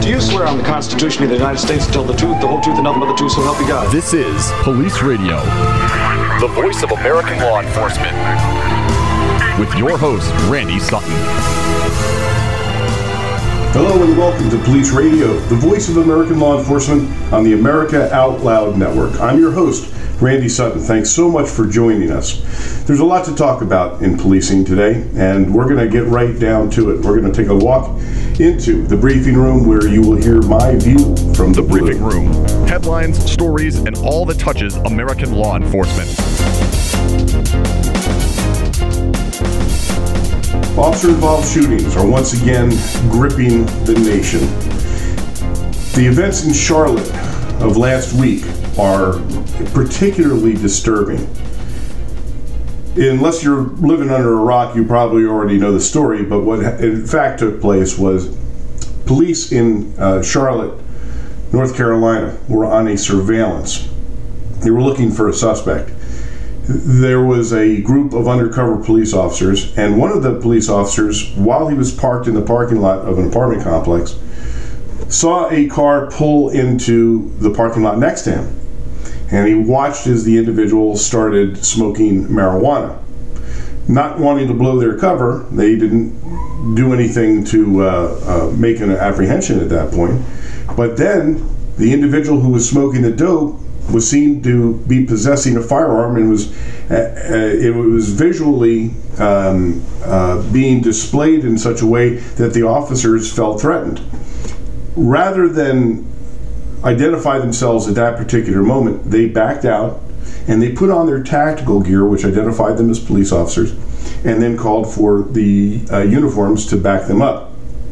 Do you swear on the Constitution of the United States to tell the truth, the whole truth, and nothing but the truth, so help you God? This is Police Radio, the voice of American law enforcement, with your host, Randy Sutton. Hello and welcome to Police Radio, the voice of American law enforcement on the America Out Loud Network. I'm your host, Randy Sutton. Thanks so much for joining us. There's a lot to talk about in policing today, and we're going to get right down to it. We're going to take a walk into the briefing room where you will hear my view from the briefing room. Headlines, stories, and all that touches American law enforcement. Officer-involved shootings are once again gripping the nation. The events in Charlotte of last week are particularly disturbing. Unless you're living under a rock, you probably already know the story, but what in fact took place was police in Charlotte, North Carolina, were on a surveillance. They were looking for a suspect. There was a group of undercover police officers, and one of the police officers, while he was parked in the parking lot of an apartment complex, saw a car pull into the parking lot next to him. And he watched as the individual started smoking marijuana. Not wanting to blow their cover, they didn't do anything to make an apprehension at that point. But then the individual who was smoking the dope was seen to be possessing a firearm and it was visually being displayed in such a way that the officers felt threatened. Rather than identify themselves at that particular moment, they backed out and they put on their tactical gear, which identified them as police officers, and then called for the uniforms to back them up.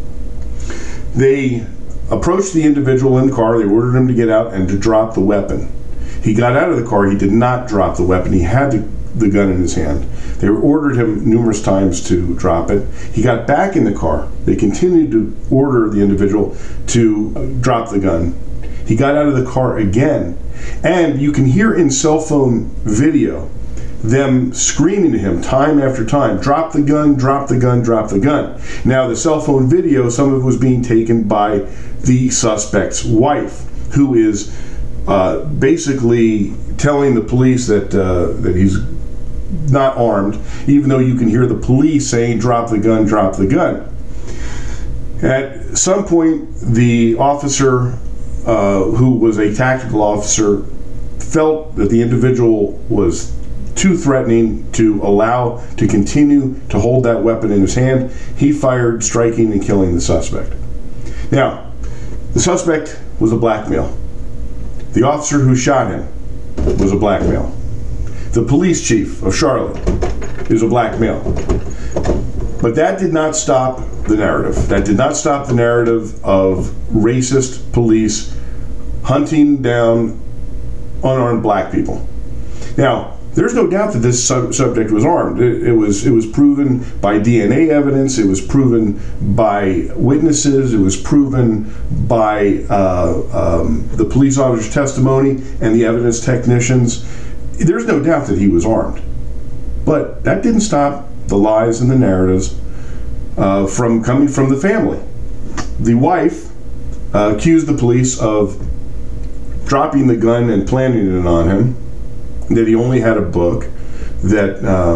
They approached the individual in the car. They ordered him to get out and to drop the weapon. He got out of the car. He did not drop the weapon. He had the gun in his hand. They ordered him numerous times to drop it. He got back in the car. They continued to order the individual to drop the gun. He got out of the car again, and you can hear in cell phone video them screaming to him time after time, drop the gun, drop the gun, drop the gun. Now, the cell phone video, some of it was being taken by the suspect's wife, who is basically telling the police that he's not armed, even though you can hear the police saying, drop the gun, drop the gun. At some point, the officer who was a tactical officer felt that the individual was too threatening to allow to continue to hold that weapon in his hand. He fired, striking and killing the suspect. Now, the suspect was a black male. The officer who shot him was a black male. The police chief of Charlotte is a black male. But that did not stop the narrative. That did not stop the narrative of racist police hunting down unarmed black people. Now, there's no doubt that this subject was armed. It was proven by DNA evidence. It was proven by witnesses. It was proven by the police officer's testimony and the evidence technicians. There's no doubt that he was armed. But that didn't stop the lies and the narratives from coming from the family. The wife accused the police of dropping the gun and planting it on him, that he only had a book, that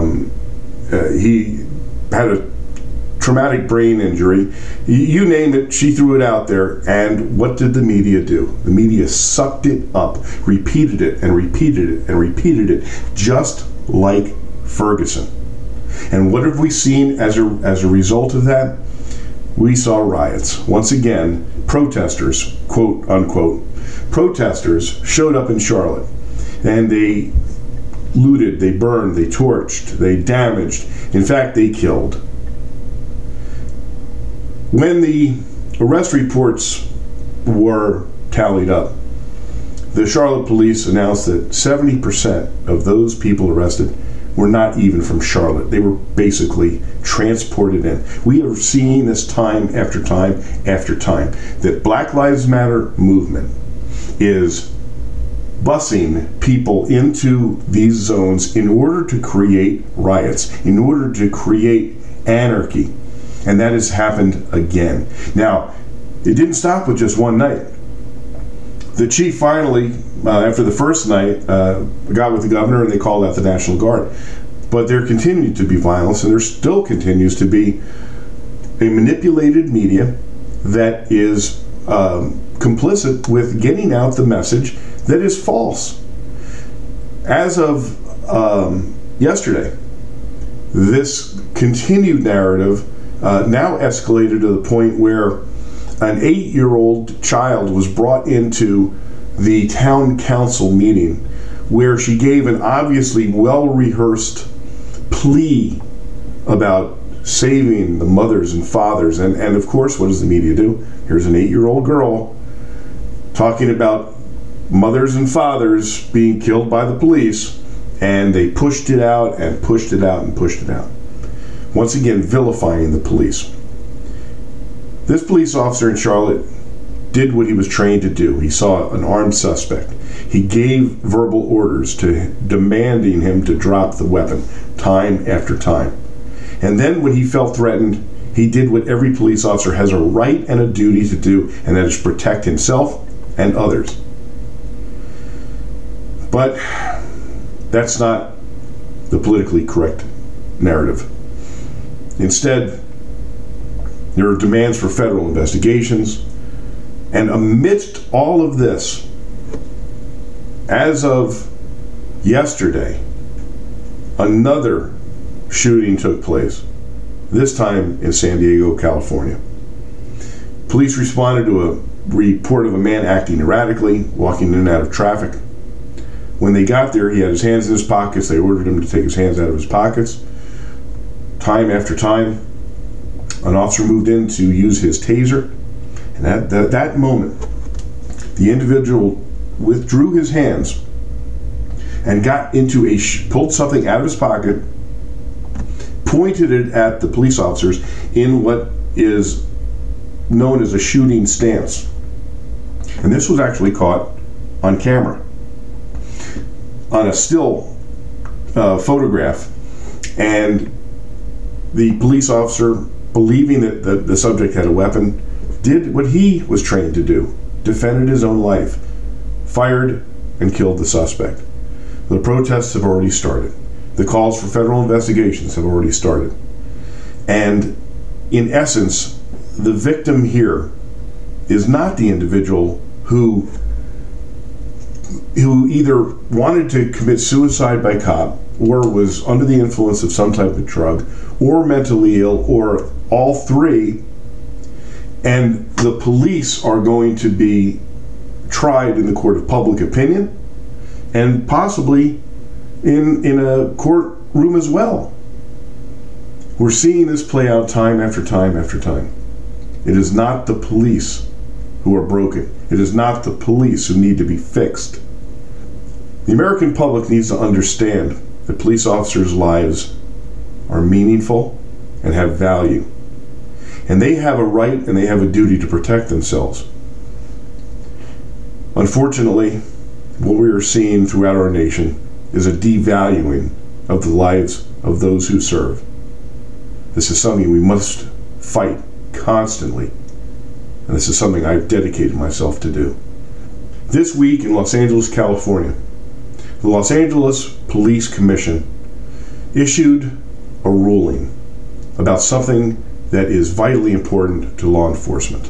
he had a traumatic brain injury. You name it, she threw it out there. And what did the media do? The media sucked it up, repeated it and repeated it and repeated it, just like Ferguson. And what have we seen as a result of that? We saw riots. Once again, protesters, quote unquote, protesters showed up in Charlotte, and they looted, they burned, they torched, they damaged. In fact, they killed. When the arrest reports were tallied up, the Charlotte police announced that 70% of those people arrested were not even from Charlotte. They were basically transported in. We are seeing this time after time after time. The Black Lives Matter movement is busing people into these zones in order to create riots, in order to create anarchy. And that has happened again. Now, It didn't stop with just one night. The chief finally, after the first night, got with the governor and they called out the National Guard. But there continued to be violence, and there still continues to be a manipulated media that is complicit with getting out the message that is false. As of yesterday, this continued narrative now escalated to the point where an 8-year-old child was brought into the town council meeting where she gave an obviously well-rehearsed plea about saving the mothers and fathers. And of course, what does the media do? Here's an 8-year-old girl talking about mothers and fathers being killed by the police, and they pushed it out and pushed it out and pushed it out. Once again, vilifying the police. This police officer in Charlotte did what he was trained to do. He saw an armed suspect. He gave verbal orders demanding him to drop the weapon time after time. And then when he felt threatened, he did what every police officer has a right and a duty to do, and that is protect himself and others. But that's not the politically correct narrative. Instead, there are demands for federal investigations, and amidst all of this, as of yesterday, another shooting took place, this time in San Diego, California. Police responded to a report of a man acting erratically, walking in and out of traffic. When they got there, he had his hands in his pockets. They ordered him to take his hands out of his pockets. Time after time, an officer moved in to use his taser, and at that moment, the individual withdrew his hands and got into pulled something out of his pocket, pointed it at the police officers in what is known as a shooting stance. And this was actually caught on camera, on a still photograph. And the police officer, believing that the subject had a weapon, did what he was trained to do, defended his own life, fired and killed the suspect. The protests have already started. The calls for federal investigations have already started. And in essence, the victim here is not the individual who either wanted to commit suicide by cop, or was under the influence of some type of drug, or mentally ill, or all three, and the police are going to be tried in the court of public opinion, and possibly in a courtroom as well. We're seeing this play out time after time after time. It is not the police who are broken. It is not the police who need to be fixed. The American public needs to understand that police officers' lives are meaningful and have value. And they have a right and they have a duty to protect themselves. Unfortunately, what we are seeing throughout our nation is a devaluing of the lives of those who serve. This is something we must fight constantly, and this is something I've dedicated myself to do. This week in Los Angeles, California, the Los Angeles Police Commission issued a ruling about something that is vitally important to law enforcement.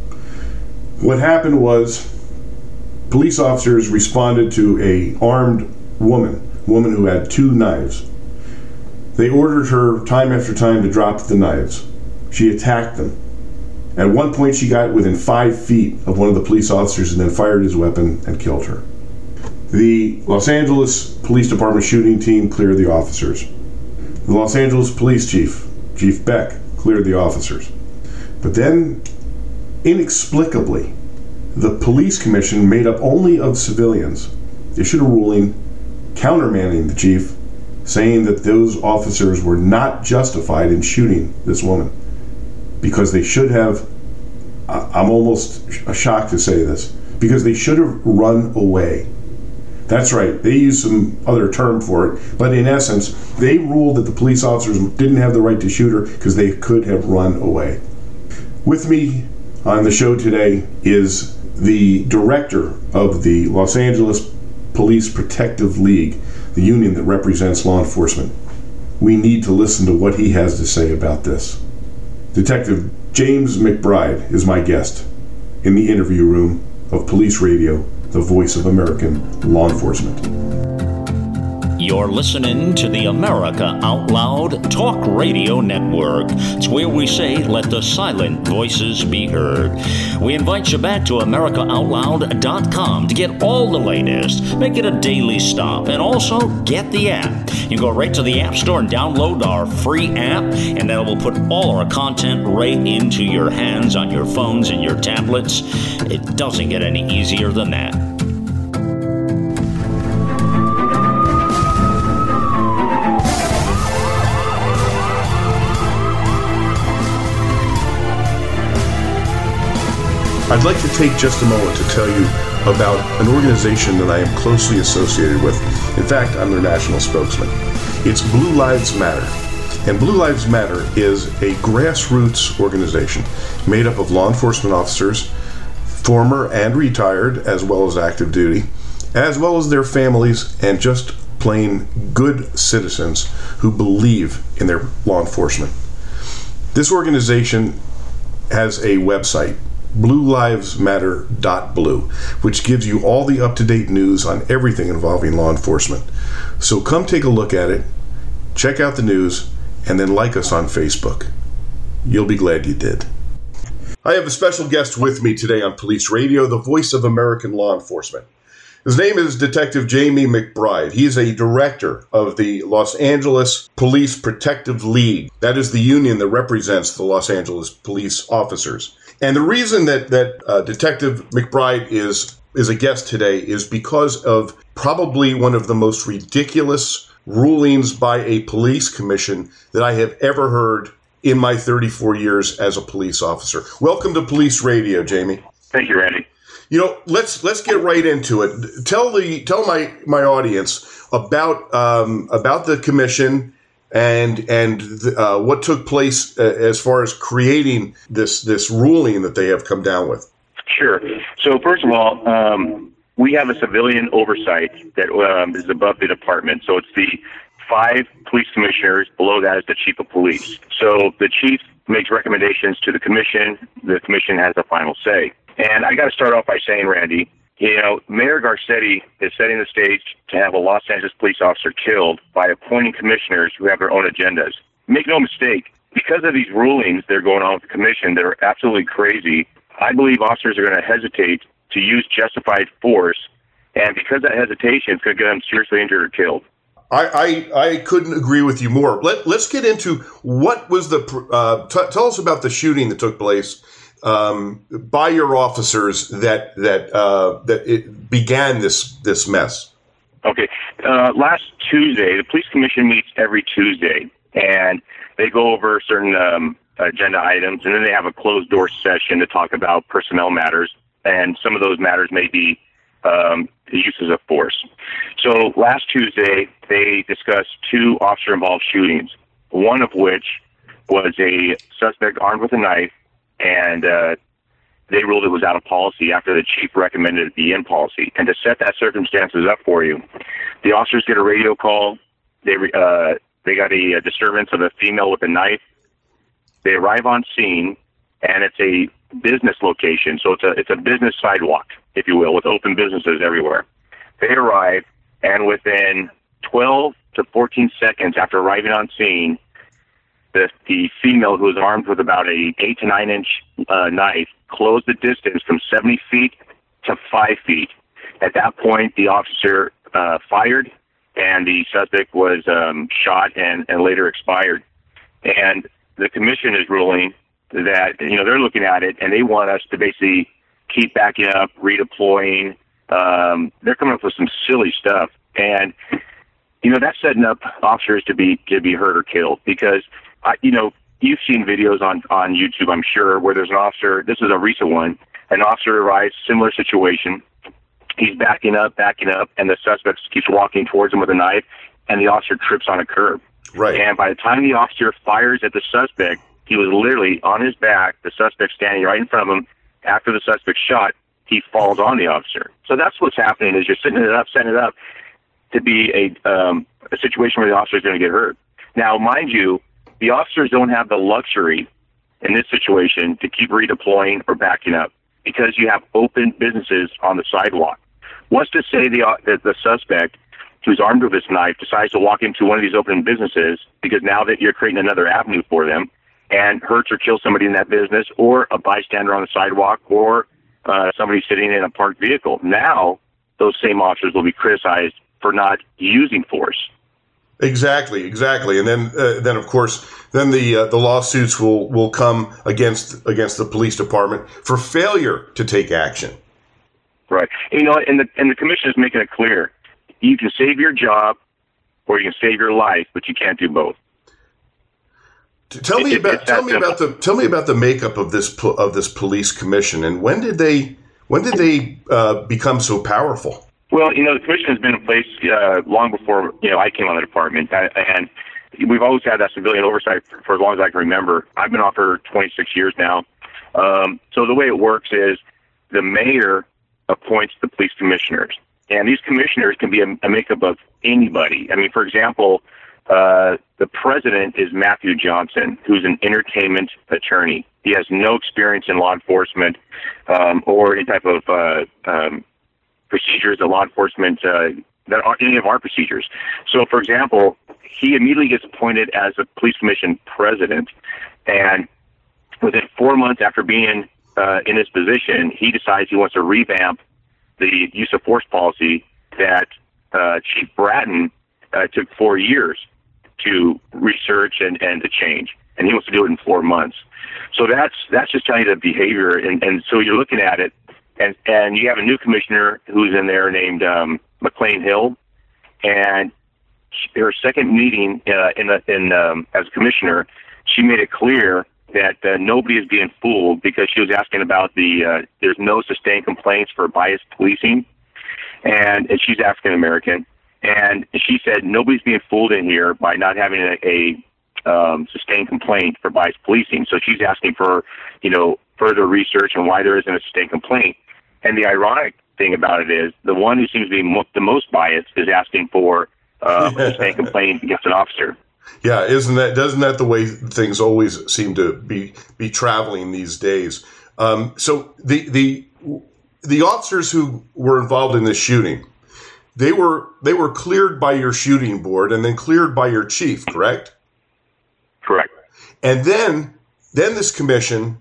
What happened was police officers responded to an armed woman who had 2 knives. They ordered her time after time to drop the knives. She attacked them. At one point she got within 5 feet of one of the police officers and then fired his weapon and killed her. The Los Angeles Police Department shooting team cleared the officers. The Los Angeles Police Chief, Chief Beck, cleared the officers. But then, inexplicably, the police commission, made up only of civilians, issued a ruling countermanding the chief, saying that those officers were not justified in shooting this woman because they should have, I'm almost shocked to say this, because they should have run away. That's right, they used some other term for it, but in essence, they ruled that the police officers didn't have the right to shoot her because they could have run away. With me On the show today is the director of the Los Angeles Police Protective League, the union that represents law enforcement. We need to listen to what he has to say about this. Detective James McBride is my guest in the interview room of Police Radio, the voice of American law enforcement. You're listening to the America Out Loud Talk Radio Network. It's where we say, let the silent voices be heard. We invite you back to AmericaOutloud.com to get all the latest. Make it a daily stop, and also get the app. You go right to the App Store and download our free app, and that will put all our content right into your hands on your phones and your tablets. It doesn't get any easier than that. I'd like to take just a moment to tell you about an organization that I am closely associated with. In fact, I'm their national spokesman. It's Blue Lives Matter. And Blue Lives Matter is a grassroots organization made up of law enforcement officers, former and retired, as well as active duty, as well as their families, and just plain good citizens who believe in their law enforcement. This organization has a website, bluelivesmatter.blue, which gives you all the up-to-date news on everything involving law enforcement. So come take a look at it, check out the news, and then like us on Facebook. You'll be glad you did. I have a special guest with me today on Police Radio, the voice of American law enforcement. His name is Detective Jamie McBride. He is a director of the Los Angeles Police Protective League. That is the union that represents the Los Angeles police officers. And the reason that Detective McBride is a guest today is because of probably one of the most ridiculous rulings by a police commission that I have ever heard in my 34 years as a police officer. Welcome to Police Radio, Jamie. Thank you, Randy. You know, let's get right into it. Tell my audience about the commission and what took place as far as creating this ruling that they have come down with. Sure. So first of all, we have a civilian oversight that is above the department. So it's the 5 police commissioners. Below that is the chief of police. So the chief makes recommendations to the commission. The commission has the final say. And I got to start off by saying, Randy, Mayor Garcetti is setting the stage to have a Los Angeles police officer killed by appointing commissioners who have their own agendas. Make no mistake, because of these rulings that are going on with the commission that are absolutely crazy, I believe officers are going to hesitate to use justified force, and because of that hesitation, it's going to get them seriously injured or killed. I couldn't agree with you more. Let's get into what was tell us about the shooting that took place by your officers that it began this mess. Okay. Last Tuesday, the police commission meets every Tuesday, and they go over certain agenda items, and then they have a closed door session to talk about personnel matters, and some of those matters may be the uses of force. So last Tuesday, they discussed 2 officer-involved shootings, one of which was a suspect armed with a knife, and they ruled it was out of policy after the chief recommended it be in policy. And to set that circumstances up for you, the officers get a radio call. They got a disturbance of a female with a knife. They arrive on scene, and it's a business location, so it's a business sidewalk, if you will, with open businesses everywhere. They arrive, and within 12 to 14 seconds after arriving on scene, the female, who was armed with about a 8 to 9 inch knife, closed the distance from 70 feet to 5 feet. At that point, the officer fired, and the suspect was shot and later expired. And the commission is ruling that, they're looking at it, and they want us to basically keep backing up, redeploying. They're coming up with some silly stuff. And, that's setting up officers to be hurt or killed, because you've seen videos on YouTube, I'm sure, where there's an officer. This is a recent one. An officer arrives, similar situation. He's backing up, and the suspect keeps walking towards him with a knife, and the officer trips on a curb. Right. And by the time the officer fires at the suspect, He was literally on his back, the suspect standing right in front of him. After the suspect shot, he falls on the officer. So that's what's happening, is you're setting it up to be a situation where the officer is going to get hurt. Now, mind you, the officers don't have the luxury in this situation to keep redeploying or backing up, because you have open businesses on the sidewalk. What's to say the suspect, who's armed with this knife, decides to walk into one of these open businesses, because now that you're creating another avenue for them, and hurts or kills somebody in that business, or a bystander on the sidewalk, or somebody sitting in a parked vehicle. Now, those same officers will be criticized for not using force. Exactly. And then of course, the lawsuits will come against the police department for failure to take action. Right. And the commission is making it clear: you can save your job, or you can save your life, but you can't do both. Tell me about the makeup of this police commission, and when did they become so powerful? Well, the commission has been in place long before I came on the department, and we've always had that civilian oversight for as long as I can remember. I've been on for 26 years now. So the way it works is the mayor appoints the police commissioners, and these commissioners can be a makeup of anybody. I mean, for example, the president is Matthew Johnson, who's an entertainment attorney. He has no experience in law enforcement or any type of procedures that law enforcement that aren't any of our procedures. So, for example, he immediately gets appointed as a police commission president, and within 4 months after being in his position, he decides he wants to revamp the use of force policy that Chief Bratton took 4 years to research and to change, and he wants to do it in 4 months. So that's just telling you the behavior, and so you're looking at it, and you have a new commissioner who's in there named McLean Hill, and her second meeting as a commissioner, she made it clear that nobody is being fooled, because she was asking about there's no sustained complaints for biased policing, and she's African American, and she said nobody's being fooled in here by not having a sustained complaint for biased policing. So she's asking for further research on why there isn't a sustained complaint. And the ironic thing about it is the one who seems to be the most biased is asking for a sustained complaint against an officer. Yeah, doesn't that the way things always seem to be traveling these days? So the officers who were involved in this shooting, they were cleared by your shooting board and then cleared by your chief, correct? Correct. And then this commission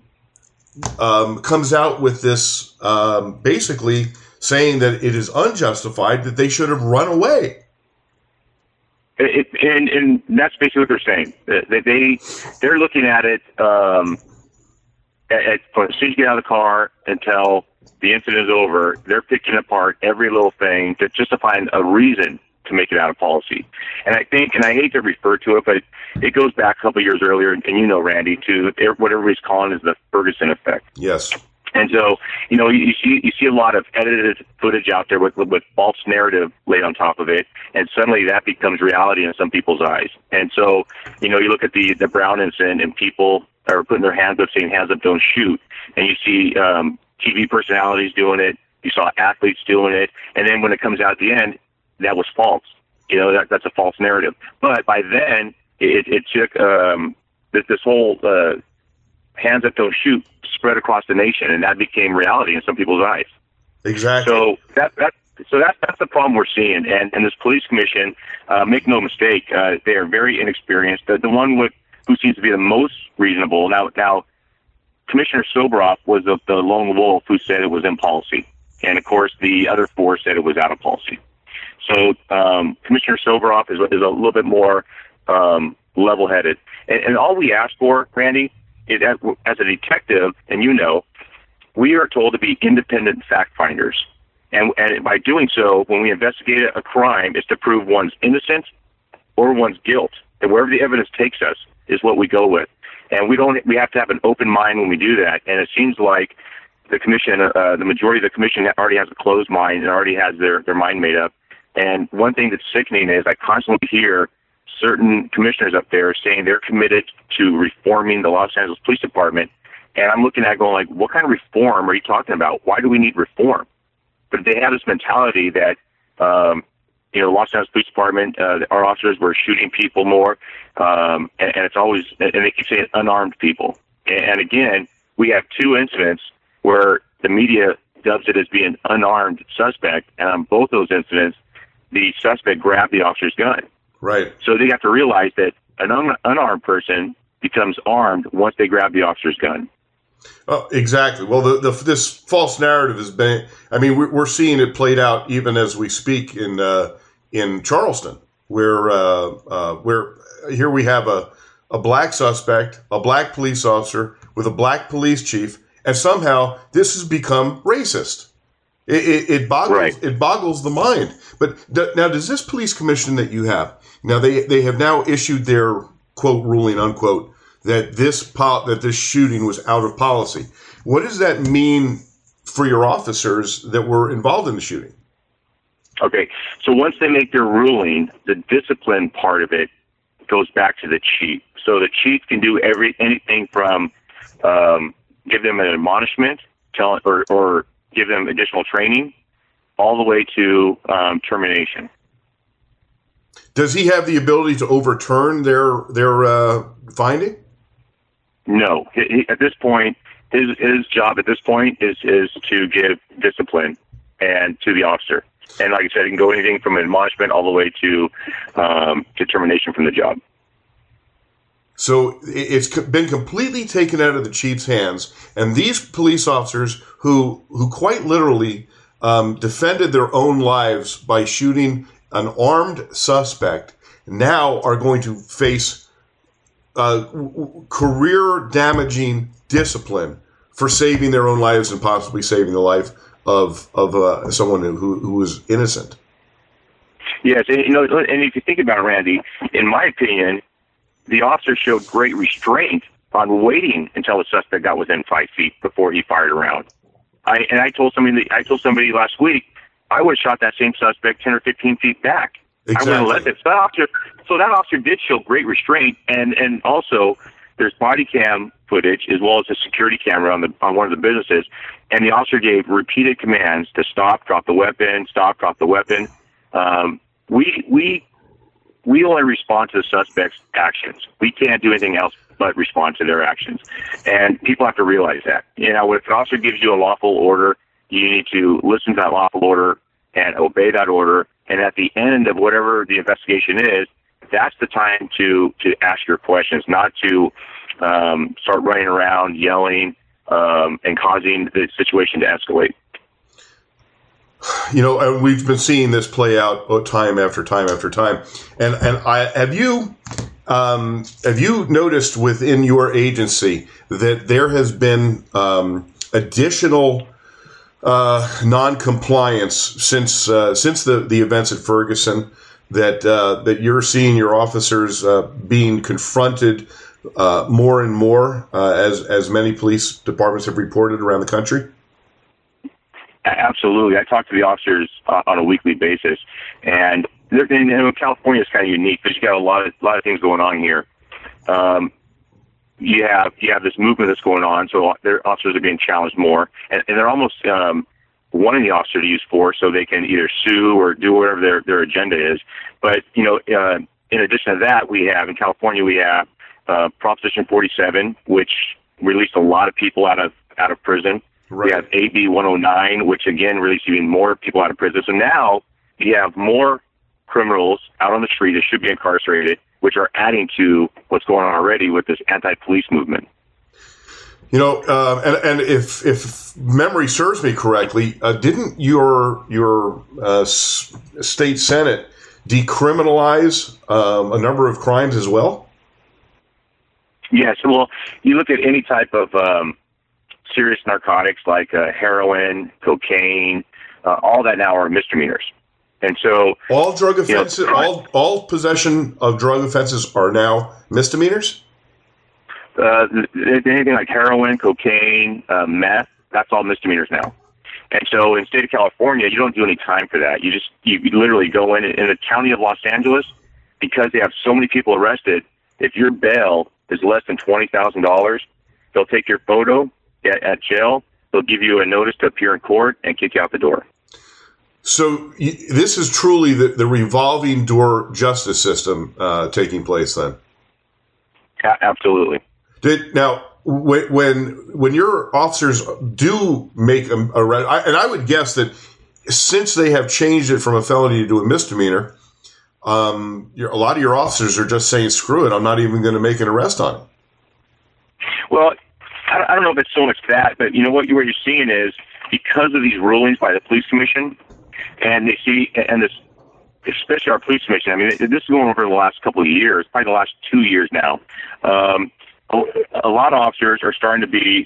comes out with this basically saying that it is unjustified, that they should have run away. And that's basically what they're saying. They're looking at it from as soon as you get out of the car until the incident is over. They're picking apart every little thing just to find a reason to make it out of policy. And I think, and I hate to refer to it, but it goes back a couple of years earlier, and Randy, to what everybody's calling is the Ferguson effect. Yes. And so, you see a lot of edited footage out there with false narrative laid on top of it, and suddenly that becomes reality in some people's eyes. And so, you look at the Brown incident, and people are putting their hands up, saying, "Hands up, don't shoot." And you see TV personalities doing it. You saw athletes doing it, and then when it comes out at the end, that was false. That's a false narrative. But by then, it took this whole hands up, don't shoot spread across the nation, and that became reality in some people's eyes. Exactly. So that's the problem we're seeing. And this police commission, make no mistake, they are very inexperienced. The one who seems to be the most reasonable now, Commissioner Soboroff was the lone wolf who said it was in policy, and of course the other four said it was out of policy. So Commissioner Soboroff is a little bit more level-headed, and all we ask for, Randy, is as a detective, and we are told to be independent fact finders, and by doing so, when we investigate a crime, is to prove one's innocence or one's guilt, and wherever the evidence takes us is what we go with, and we have to have an open mind when we do that. And it seems like the commission, the majority of the commission, already has a closed mind and already has their mind made up. And one thing that's sickening is I constantly hear certain commissioners up there saying they're committed to reforming the Los Angeles Police Department. And I'm looking at going like, what kind of reform are you talking about? Why do we need reform? But they have this mentality that, the Los Angeles Police Department, our officers were shooting people more, and it's always, and they keep saying unarmed people. And again, we have two incidents where the media dubs it as being unarmed suspect, and on both those incidents, the suspect grabbed the officer's gun. Right. So they have to realize that an unarmed person becomes armed once they grab the officer's gun. Oh, exactly. Well, this false narrative has been, I mean, we're seeing it played out even as we speak in Charleston, where here we have a black suspect, a black police officer with a black police chief, and somehow this has become racist. It boggles the mind. But now, does this police commission that you have, now they have now issued their quote ruling unquote that this shooting was out of policy. What does that mean for your officers that were involved in the shooting? Okay, so once they make their ruling, the discipline part of it goes back to the chief. So the chief can do anything from give them an admonishment, or give them additional training, all the way to termination. Does he have the ability to overturn their finding? No. At this point, his job at this point is to give discipline and to the officer. And like I said, it can go anything from admonishment all the way to termination from the job. So it's been completely taken out of the chief's hands, and these police officers who quite literally defended their own lives by shooting an armed suspect now are going to face career-damaging discipline for saving their own lives and possibly saving the life of someone who was innocent. Yes, and if you think about it, Randy, in my opinion, the officer showed great restraint on waiting until the suspect got within 5 feet before he fired a round. I told somebody last week I would have shot that same suspect 10 or 15 feet back. Exactly. I wouldn't let it. So that officer did show great restraint, and also there's body cam footage as well as a security camera on one of the businesses, and the officer gave repeated commands to stop, drop the weapon, stop, drop the weapon. We only respond to the suspect's actions. We can't do anything else but respond to their actions, and people have to realize that. If an officer gives you a lawful order, you need to listen to that lawful order and obey that order. And at the end of whatever the investigation is, that's the time to ask your questions, not to start running around yelling and causing the situation to escalate. We've been seeing this play out time after time after time. And have you noticed within your agency that there has been additional non-compliance since the events at Ferguson, that you're seeing your officers being confronted more and more as many police departments have reported around the country? Absolutely. I talk to the officers on a weekly basis, and California is kind of unique because you got a lot of things going on here. You have this movement that's going on, so their officers are being challenged more, and they're almost wanting the officer to use force so they can either sue or do whatever their agenda is. But in addition to that, in California we have Proposition 47, which released a lot of people out of prison. Right. We have AB 109, which again released even more people out of prison. So now you have more criminals out on the street that should be incarcerated, which are adding to what's going on already with this anti-police movement. And if memory serves me correctly, didn't your state senate decriminalize a number of crimes as well? Yes. Well, you look at any type of serious narcotics like heroin, cocaine, all that now are misdemeanors. And so all drug offenses, all possession of drug offenses are now misdemeanors? Anything like heroin, cocaine, meth, that's all misdemeanors now. And so in the state of California, you don't do any time for that. You literally go in the county of Los Angeles, because they have so many people arrested, if your bail is less than $20,000, they'll take your photo at jail. They'll give you a notice to appear in court and kick you out the door. So this is truly the revolving door justice system taking place then? Absolutely. Now, when your officers do make an arrest, and I would guess that since they have changed it from a felony to a misdemeanor, a lot of your officers are just saying, screw it, I'm not even going to make an arrest on it. Well, I don't know if it's so much that, but what you're seeing is because of these rulings by the police commission, and they see, and this, especially our police commission, I mean, this is going over the last couple of years, probably the last 2 years now. A lot of officers are starting to be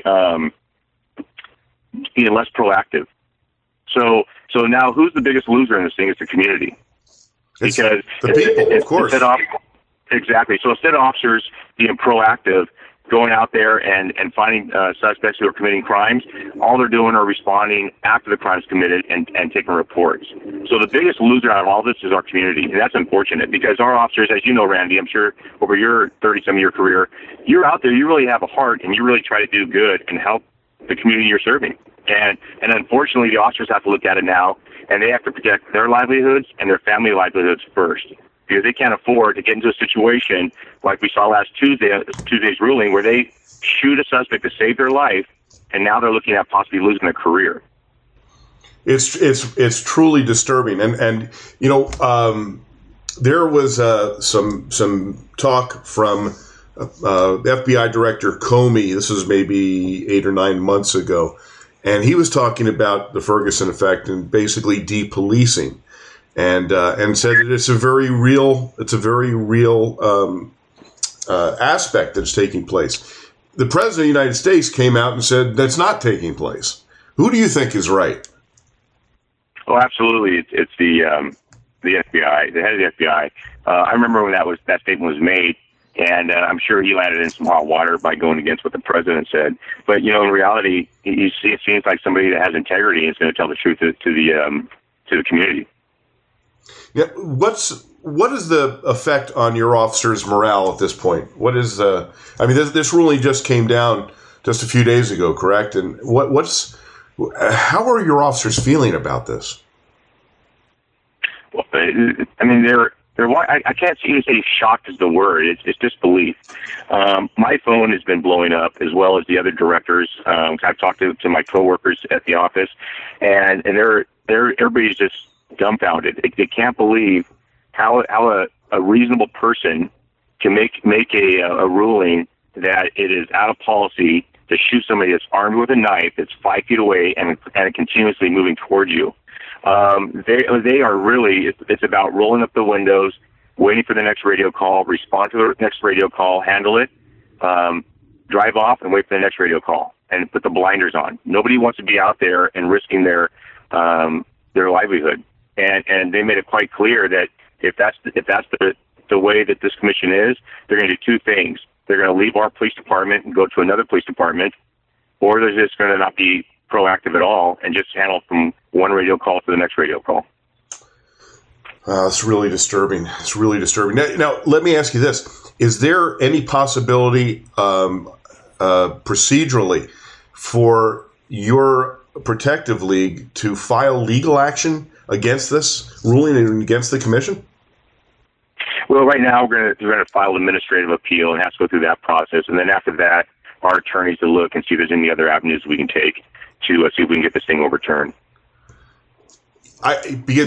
less proactive. So now who's the biggest loser in this thing? It's the community. Because the people, of course. Exactly. So instead of officers being proactive, going out there and finding suspects who are committing crimes, all they're doing are responding after the crime is committed and taking reports. So the biggest loser out of all this is our community, and that's unfortunate because our officers, as you know, Randy, I'm sure over your 30-some-year career, you're out there, you really have a heart, and you really try to do good and help the community you're serving. And unfortunately, the officers have to look at it now, and they have to protect their livelihoods and their family livelihoods first. Because they can't afford to get into a situation like we saw last Tuesday's ruling where they shoot a suspect to save their life, and now they're looking at possibly losing their career. It's truly disturbing, and there was some talk from FBI Director Comey. This was maybe 8 or 9 months ago, and he was talking about the Ferguson effect and basically depolicing. And said that it's a very real aspect that's taking place. The President of the United States came out and said that's not taking place. Who do you think is right? Oh, absolutely. It's the FBI, the head of the FBI. I remember when that statement was made, and I'm sure he landed in some hot water by going against what the President said. But in reality, it seems like somebody that has integrity is going to tell the truth to the community. Yeah, what is the effect on your officers' morale at this point? What is this ruling just came down just a few days ago, correct? And how are your officers feeling about this? Well, I mean, I can't even say shocked is the word. It's disbelief. My phone has been blowing up as well as the other directors. I've talked to my coworkers at the office, and everybody's just dumbfounded. They can't believe how a reasonable person can make a ruling that it is out of policy to shoot somebody that's armed with a knife that's 5 feet away and continuously moving towards you. They are really, it's about rolling up the windows, waiting for the next radio call, respond to the next radio call, handle it, drive off and wait for the next radio call and put the blinders on. Nobody wants to be out there and risking their livelihood. And they made it quite clear that if that's the way that this commission is, they're going to do two things. They're going to leave our police department and go to another police department, or they're just going to not be proactive at all and just handle from one radio call to the next radio call. It's really disturbing. It's really disturbing. Now, let me ask you this. Is there any possibility procedurally for your protective league to file legal action against this ruling and against the commission? Well, right now we're going to file an administrative appeal and have to go through that process, and then after that, our attorneys will look and see if there's any other avenues we can take to see if we can get this thing overturned. But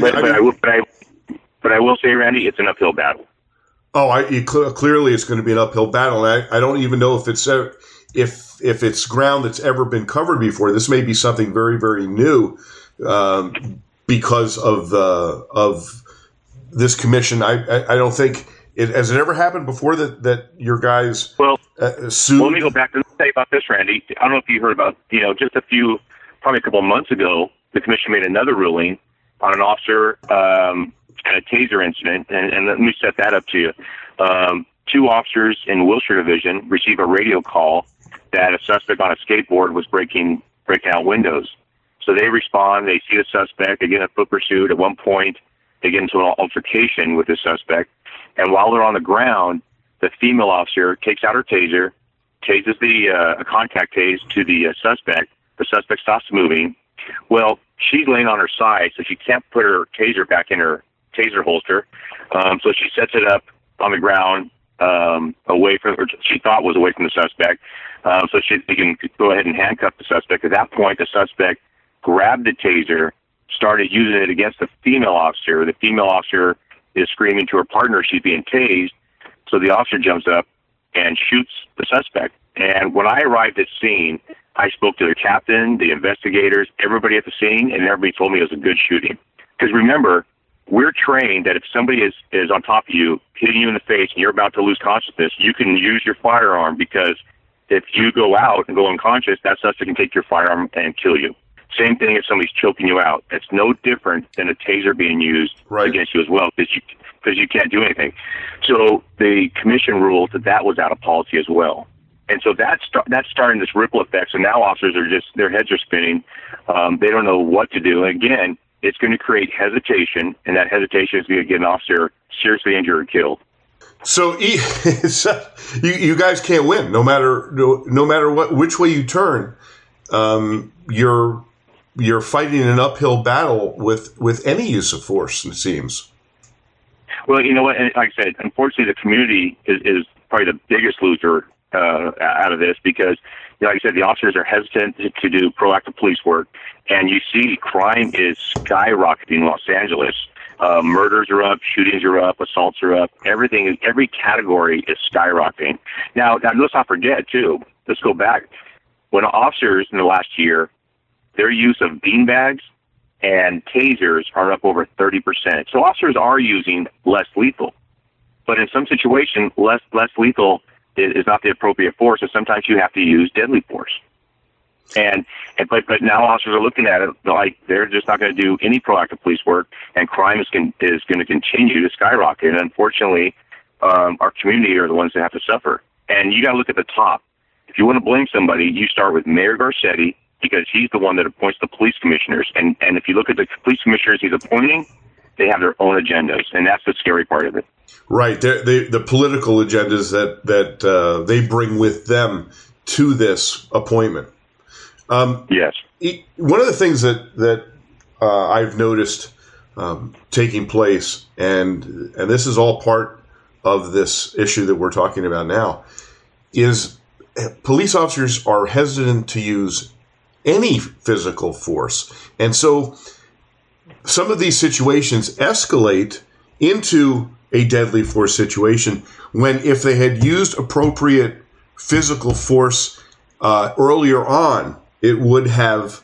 I will say, Randy, it's an uphill battle. Clearly it's going to be an uphill battle, and I don't even know if it's ground that's ever been covered before. This may be something very, very new because of this commission. I don't think has it ever happened before that your guys sued? Well, let me go back to say about this, Randy. I don't know if you heard about just probably a couple of months ago, the commission made another ruling on an officer and a taser incident, and let me set that up to you. 2 officers in Wilshire Division received a radio call that a suspect on a skateboard was breaking out windows. So they respond, they see the suspect, they get in a foot pursuit. At one point, they get into an altercation with the suspect, And while they're on the ground, the female officer takes out her taser, tases a contact tase to the suspect. The suspect stops moving. Well, she's laying on her side, so she can't put her taser back in her taser holster. So she sets it up on the ground, away from, or she thought was away from the suspect. So they can go ahead and handcuff the suspect. At that point, the suspect grabbed the taser, started using it against the female officer. The female officer is screaming to her partner she's being tased. So the officer jumps up and shoots the suspect. And when I arrived at scene, I spoke to the captain, the investigators, everybody at the scene, and everybody told me it was a good shooting. Because remember, we're trained that if somebody is on top of you, hitting you in the face, and you're about to lose consciousness, you can use your firearm, because if you go out and go unconscious, that suspect can take your firearm and kill you. Same thing if somebody's choking you out. It's no different than a taser being used against you as well, because you can't do anything. So the commission ruled that was out of policy as well. And so that's starting this ripple effect. So now officers are just, their heads are spinning. They don't know what to do. And again, it's going to create hesitation, and that hesitation is going to get an officer seriously injured or killed. So you guys can't win, no matter which way you turn. You're fighting an uphill battle with any use of force, it seems. Well, you know what? And like I said, unfortunately, the community is probably the biggest loser out of this, because, like I said, the officers are hesitant to do proactive police work, and you see crime is skyrocketing in Los Angeles. Murders are up, shootings are up, assaults are up. Every category is skyrocketing. Now let's not forget too. Let's go back. When officers in the last year, their use of beanbags and tasers are up over 30%. So officers are using less lethal, but in some situations, less lethal is not the appropriate force, and sometimes you have to use deadly force. But now officers are looking at it like they're just not going to do any proactive police work, and crime is going to continue to skyrocket. And unfortunately, our community are the ones that have to suffer. And you got to look at the top. If you want to blame somebody, you start with Mayor Garcetti, because he's the one that appoints the police commissioners. And if you look at the police commissioners he's appointing, they have their own agendas, and that's the scary part of it. Right, the political agendas that they bring with them to this appointment. Yes. One of the things that I've noticed taking place, and this is all part of this issue that we're talking about now, is police officers are hesitant to use any physical force. And so some of these situations escalate into a deadly force situation when, if they had used appropriate physical force earlier on, it would have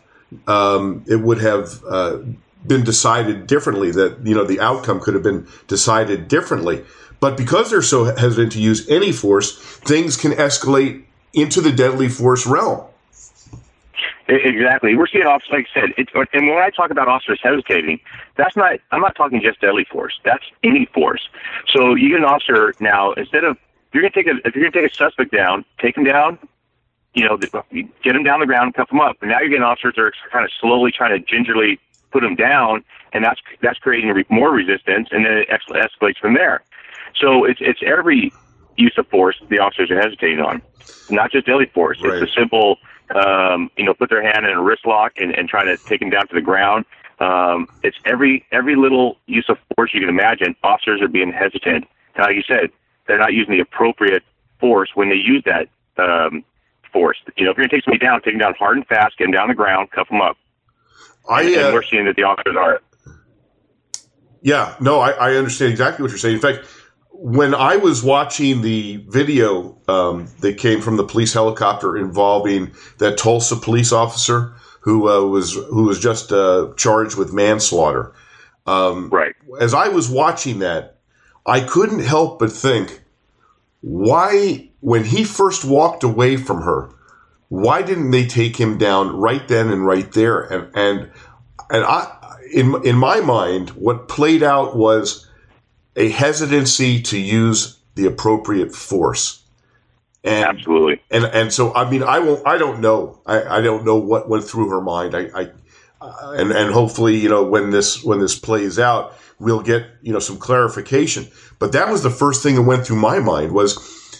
been decided differently. That the outcome could have been decided differently. But because they're so hesitant to use any force, things can escalate into the deadly force realm. Exactly. We're seeing officers, like I said, and when I talk about officers hesitating, I'm not talking just deadly force. That's any force. So you get an officer now, instead of, if you're going to take a suspect down, take him down, get him down the ground, cuff him up. And now you're getting officers that are kind of slowly trying to gingerly put him down, and that's creating more resistance, and then it escalates from there. So it's every use of force the officers are hesitating on, not just deadly force. Right. It's a simple, put their hand in a wrist lock and try to take him down to the ground. It's every little use of force you can imagine. Officers are being hesitant. Now, like you said, they're not using the appropriate force when they use that force. If you're going to take somebody down, take them down hard and fast, get them down the ground, cuff them up. And we're seeing that the officers are. Yeah, no, I understand exactly what you're saying. In fact, when I was watching the video that came from the police helicopter involving that Tulsa police officer who was just charged with manslaughter, right. As I was watching that, I couldn't help but think, why, when he first walked away from her, why didn't they take him down right then and right there? And I, in my mind, what played out was a hesitancy to use the appropriate force. And, absolutely. And so, I mean, I don't know. I don't know what went through her mind. and hopefully, when this plays out, we'll get, some clarification. But that was the first thing that went through my mind was,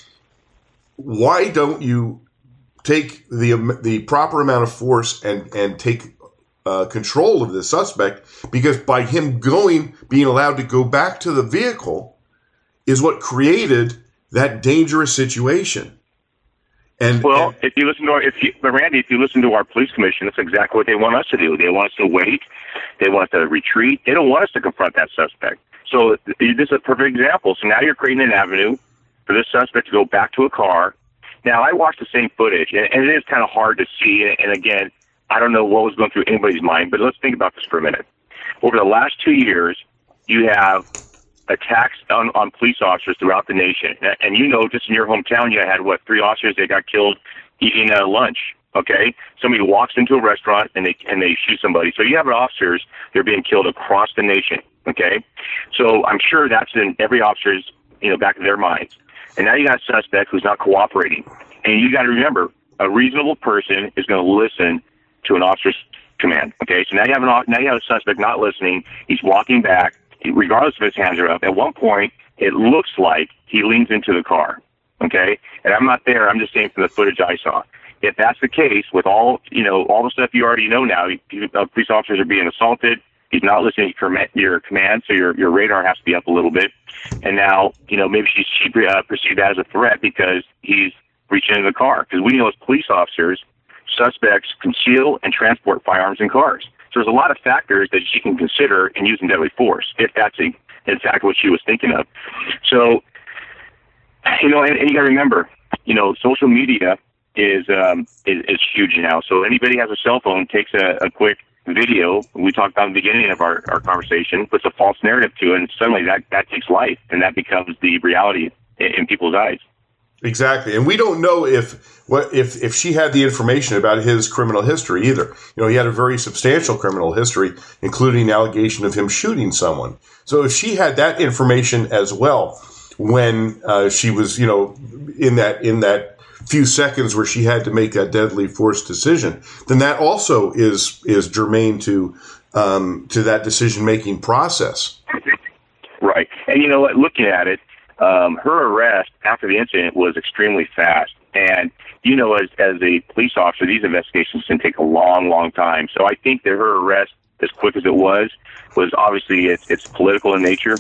why don't you take the proper amount of force and take control of the suspect? Because by him being allowed to go back to the vehicle is what created that dangerous situation. And if you listen to our police commission, that's exactly what they want us to do. They want us to wait. They want us to retreat. They don't want us to confront that suspect. So this is a perfect example. So now you're creating an avenue for this suspect to go back to a car. Now, I watched the same footage, and it is kind of hard to see. And again, I don't know what was going through anybody's mind, but let's think about this for a minute. Over the last 2 years, you have attacks on police officers throughout the nation. And just in your hometown, you had, 3 officers that got killed eating lunch, okay? Somebody walks into a restaurant and they shoot somebody. So you have officers that are being killed across the nation, okay? So I'm sure that's in every officer's, back of their minds. And now you got a suspect who's not cooperating. And you got to remember, a reasonable person is going to listen to an officer's command, okay? So now you have a suspect not listening. He's walking back, regardless if his hands are up. At one point, it looks like he leans into the car, okay? And I'm not there. I'm just saying from the footage I saw. If that's the case, with all the stuff you already know now, police officers are being assaulted. He's not listening to your command, so your radar has to be up a little bit. And now, maybe she perceived that as a threat because he's reaching into the car. Because we know as police officers, suspects conceal and transport firearms in cars. So there's a lot of factors that she can consider in using deadly force, if that's in fact what she was thinking of. So, and you got to remember, social media is huge now. So anybody has a cell phone, takes a quick video, we talked about at the beginning of our conversation, puts a false narrative to it, and suddenly that takes life, and that becomes the reality in people's eyes. Exactly. And we don't know if she had the information about his criminal history either. He had a very substantial criminal history, including the allegation of him shooting someone. So if she had that information as well, when she was, in that few seconds where she had to make that deadly force decision, then that also is germane to that decision-making process. Right. And you know what, looking at it, her arrest after the incident was extremely fast. And, as a police officer, these investigations can take a long, long time. So I think that her arrest, as quick as it was obviously it's political in nature.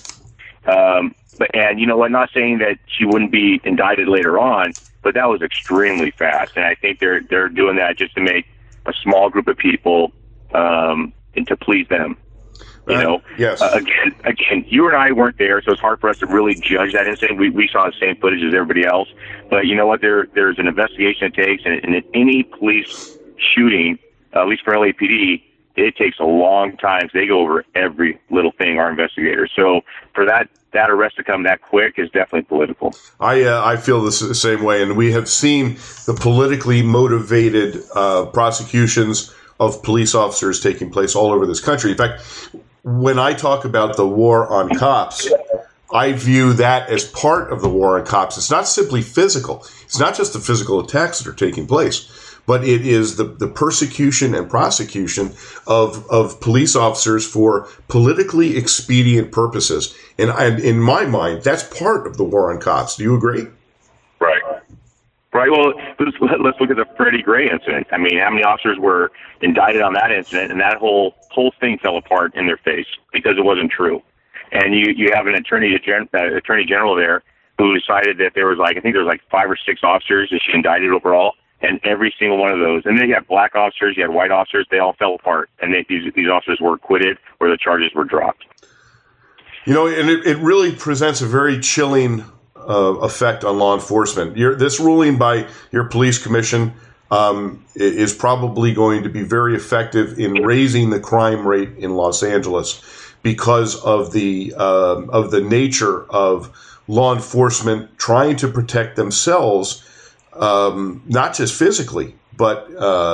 And you know what, not saying that she wouldn't be indicted later on, but that was extremely fast. And I think they're doing that just to make a small group of people and to please them. Yes. Again, you and I weren't there, so it's hard for us to really judge that incident. We saw the same footage as everybody else. But you know what? There's an investigation it takes, and in any police shooting, at least for LAPD, it takes a long time. So they go over every little thing, our investigators. So for that arrest to come that quick is definitely political. I feel the same way, and we have seen the politically motivated prosecutions of police officers taking place all over this country. In fact, when I talk about the war on cops, I view that as part of the war on cops. It's not simply physical. It's not just the physical attacks that are taking place, but it is the persecution and prosecution of police officers for politically expedient purposes. And in my mind, that's part of the war on cops. Do you agree? Right. Well, let's look at the Freddie Gray incident. I mean, how many officers were indicted on that incident, and that whole thing fell apart in their face because it wasn't true. And you have an attorney general there who decided that there was I think there was 5 or 6 officers that she indicted overall, and every single one of those. And then you had black officers, you had white officers, they all fell apart, and these officers were acquitted or the charges were dropped. And it really presents a very chilling effect on law enforcement. This ruling by your police commission is probably going to be very effective in raising the crime rate in Los Angeles because of the nature of law enforcement trying to protect themselves, not just physically, but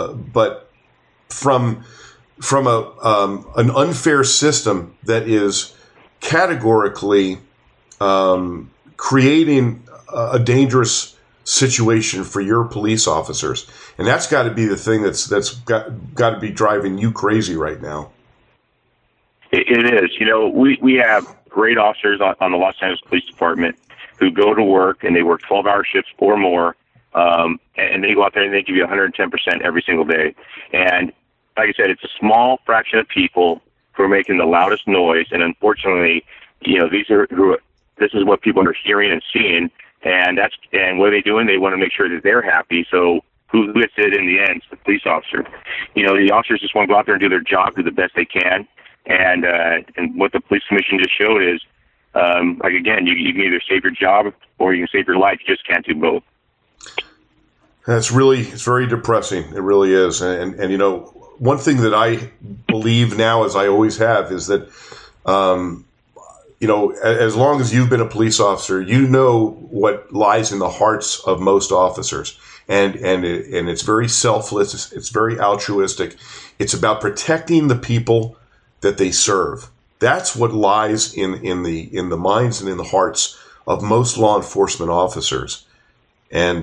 from an unfair system that is categorically creating a dangerous situation for your police officers. And that's got to be the thing that's got to be driving you crazy right now. It is. You know, we have great officers on the Los Angeles Police Department who go to work and they work 12-hour shifts or more, and they go out there and they give you 110% every single day. And like I said, it's a small fraction of people who are making the loudest noise, and unfortunately, you know, this is what people are hearing and seeing, and what are they doing? They want to make sure that they're happy. So who gets it in the end? It's the police officer. You know, the officers just want to go out there and do their job, do the best they can. And what the police commission just showed is, like, again, you can either save your job or you can save your life. You just can't do both. It's very depressing. It really is. And you know, one thing that I believe now, as I always have, is that, you know, as long as you've been a police officer, you know what lies in the hearts of most officers. And it's very selfless. It's very altruistic. It's about protecting the people that they serve. That's what lies in the minds and in the hearts of most law enforcement officers. And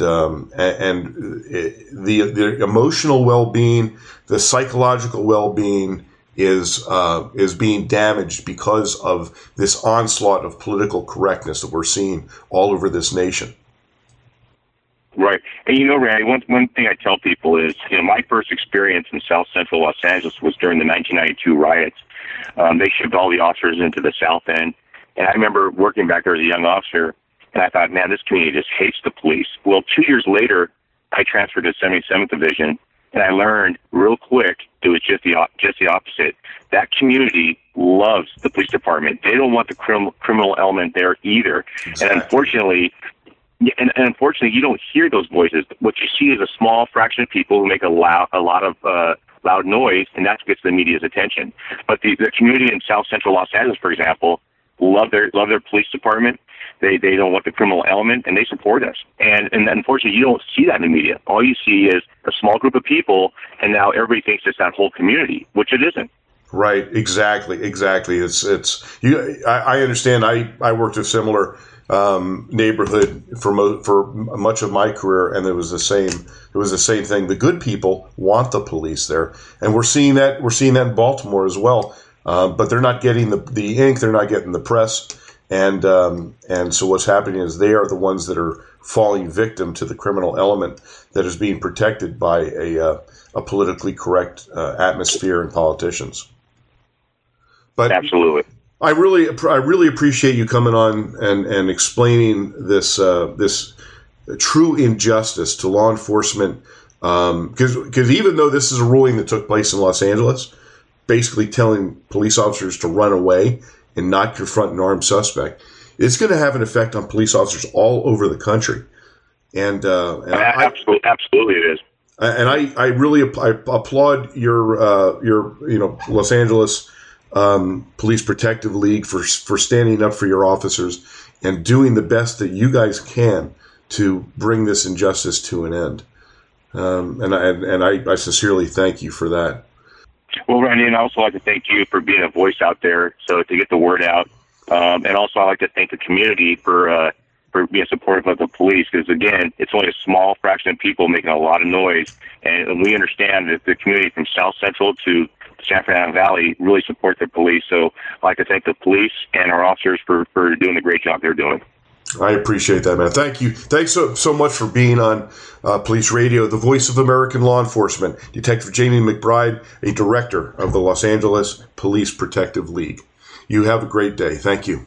the emotional well-being, the psychological well-being is being damaged because of this onslaught of political correctness that we're seeing all over this nation. Right. And you know, Randy, one thing I tell people is, you know, my first experience in South Central Los Angeles was during the 1992 riots. They shipped all the officers into the South End. And I remember working back there as a young officer, and I thought, man, this community just hates the police. Well, 2 years later, I transferred to 77th Division, and I learned real quick it was just the opposite. That community loves the police department. They don't want the criminal element there either. Exactly. And unfortunately, you don't hear those voices. What you see is a small fraction of people who make a lot of loud noise, and that's what gets the media's attention. But the community in South Central Los Angeles, for example, love their police department. They don't want the criminal element, and they support us. And unfortunately, you don't see that in the media. All you see is a small group of people, and now everybody thinks it's that whole community, which it isn't. Right. Exactly. It's you. I understand. I worked a similar neighborhood for much of my career, and it was the same. It was the same thing. The good people want the police there, and we're seeing that. We're seeing that in Baltimore as well. But they're not getting the ink. They're not getting the press. And so what's happening is they are the ones that are falling victim to the criminal element that is being protected by a politically correct atmosphere and politicians. But absolutely, I really appreciate you coming on and explaining this true injustice to law enforcement. Because even though this is a ruling that took place in Los Angeles, basically telling police officers to run away and not confront an armed suspect, it's going to have an effect on police officers all over the country. And absolutely it is. And I really applaud your Los Angeles Police Protective League for standing up for your officers and doing the best that you guys can to bring this injustice to an end. And I sincerely thank you for that. Well, Randy, and I also like to thank you for being a voice out there, so to get the word out. And also, I like to thank the community for being supportive of the police, because again, it's only a small fraction of people making a lot of noise, and we understand that the community from South Central to San Fernando Valley really support the police. So I'd like to thank the police and our officers for doing the great job they're doing. I appreciate that, man. Thank you. Thanks so much for being on Police Radio, the voice of American law enforcement. Detective Jamie McBride, a director of the Los Angeles Police Protective League. You have a great day. Thank you.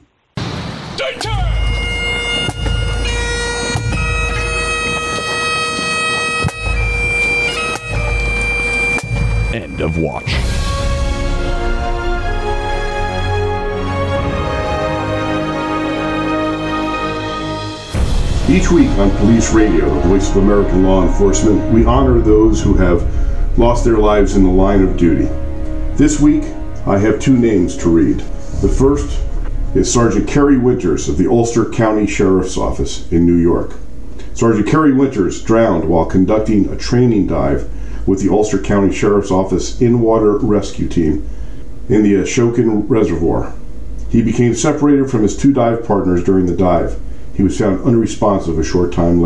End of watch. Each week on Police Radio, the voice of American law enforcement, we honor those who have lost their lives in the line of duty. This week, I have two names to read. The first is Sergeant Kerry Winters of the Ulster County Sheriff's Office in New York. Sergeant Kerry Winters drowned while conducting a training dive with the Ulster County Sheriff's Office in-water rescue team in the Ashokan Reservoir. He became separated from his two dive partners during the dive. He was found unresponsive a short time later.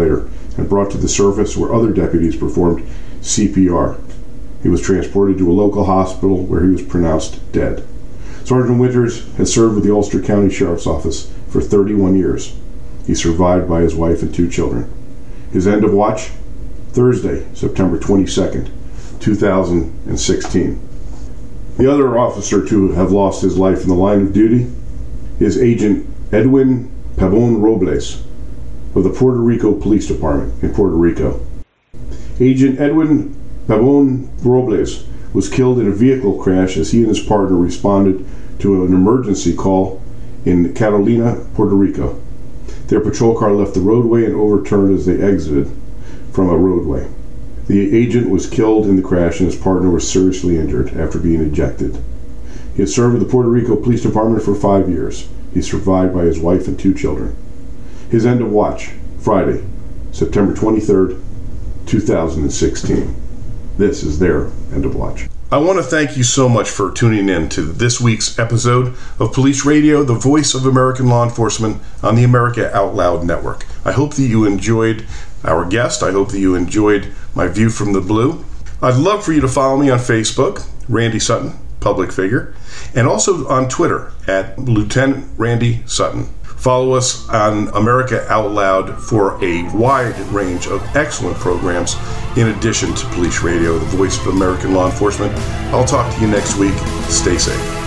and brought to the surface where other deputies performed CPR. He was transported to a local hospital where he was pronounced dead. Sergeant Winters has served with the Ulster County Sheriff's Office for 31 years. He's survived by his wife and 2 children. His end of watch? Thursday, September 22nd, 2016. The other officer to have lost his life in the line of duty is Agent Edwin Pabon Robles of the Puerto Rico Police Department in Puerto Rico. Agent Edwin Pabon Robles was killed in a vehicle crash as he and his partner responded to an emergency call in Catalina, Puerto Rico. Their patrol car left the roadway and overturned as they exited from a roadway. The agent was killed in the crash and his partner was seriously injured after being ejected. He had served with the Puerto Rico Police Department for 5 years. He's survived by his wife and 2 children. His end of watch, Friday, September 23rd, 2016. This is their end of watch. I want to thank you so much for tuning in to this week's episode of Police Radio, the voice of American law enforcement on the America Out Loud Network. I hope that you enjoyed our guest. I hope that you enjoyed my view from the blue. I'd love for you to follow me on Facebook, Randy Sutton, public figure, and also on Twitter at Lieutenant Randy Sutton. Follow us on America Out Loud for a wide range of excellent programs in addition to Police Radio, the voice of American law enforcement. I'll talk to you next week. Stay safe.